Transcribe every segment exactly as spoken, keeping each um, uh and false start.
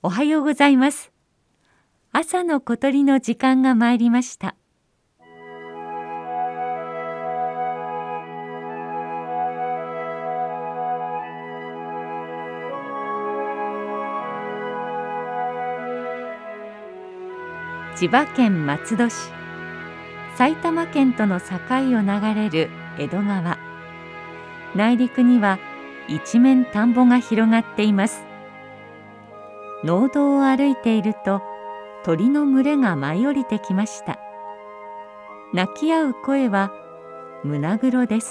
おはようございます。朝の小鳥の時間が参りました。千葉県松戸市、埼玉県との境を流れる江戸川。内陸には一面田んぼが広がっています。農道を歩いていると鳥の群れが舞い降りてきました。鳴き合う声は胸黒です。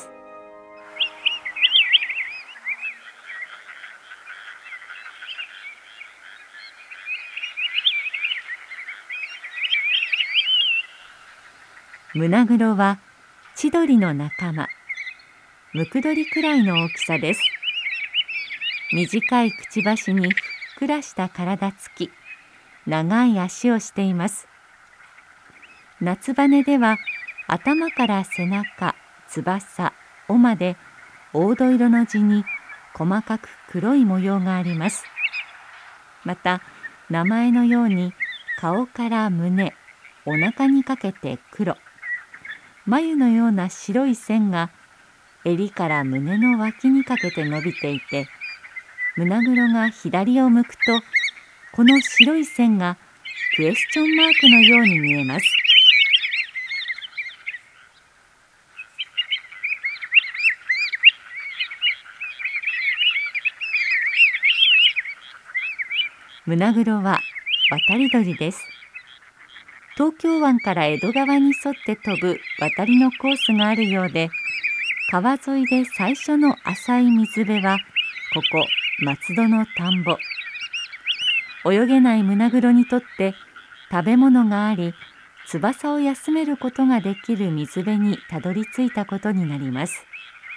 胸黒は千鳥の仲間、ムクドリくらいの大きさです。短いくちばしにふっくらした体つき、長い足をしています。夏羽では頭から背中、翼、尾まで黄土色の地に細かく黒い模様があります。また名前のように顔から胸、お腹にかけて黒、眉のような白い線が襟から胸の脇にかけて伸びていて、胸黒が左を向くとこの白い線がクエスチョンマークのように見えます。胸黒は渡り鳥です。東京湾から江戸川に沿って飛ぶ渡りのコースがあるようで、川沿いで最初の浅い水辺はここ松戸の田んぼ。泳げない胸黒にとって食べ物があり、翼を休めることができる水辺にたどり着いたことになります。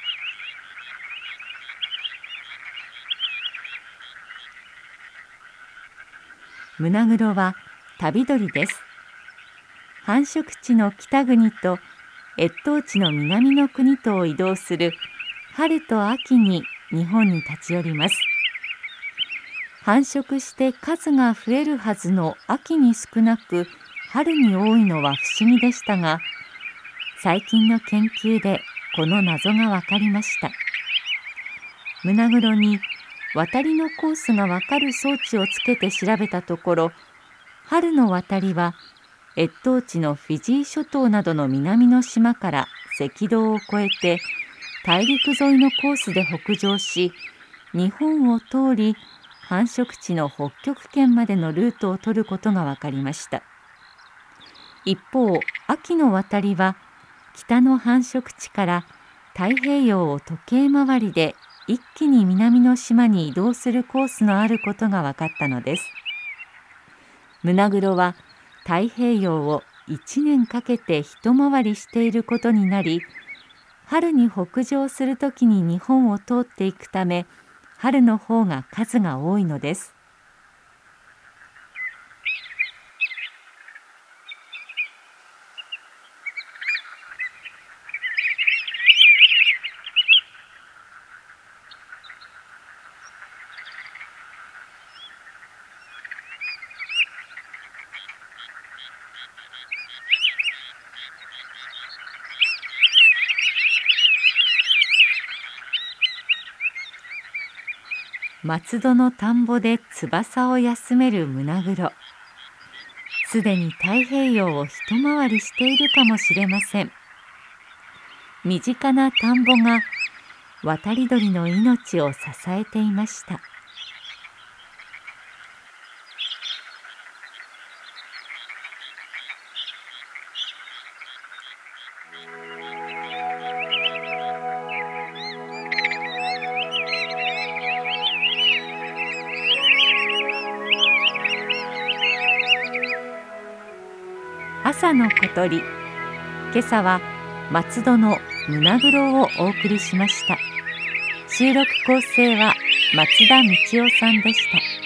胸黒は旅鳥です。繁殖地の北国と越冬地の南の国とを移動する春と秋に日本に立ち寄ります。繁殖して数が増えるはずの秋に少なく春に多いのは不思議でしたが、最近の研究でこの謎が分かりました。胸黒に渡りのコースが分かる装置をつけて調べたところ、春の渡りは越冬地のフィジー諸島などの南の島から赤道を越えて大陸沿いのコースで北上し、日本を通り繁殖地の北極圏までのルートを取ることが分かりました。一方、秋の渡りは北の繁殖地から太平洋を時計回りで一気に南の島に移動するコースのあることが分かったのです。胸黒は太平洋をいちねんかけて一回りしていることになり、春に北上するときに日本を通っていくため、春の方が数が多いのです。松戸の田んぼで翼を休める胸黒。すでに太平洋を一回りしているかもしれません。身近な田んぼが渡り鳥の命を支えていました。朝の小鳥。今朝は松戸の胸黒をお送りしました。収録構成は松田道夫さんでした。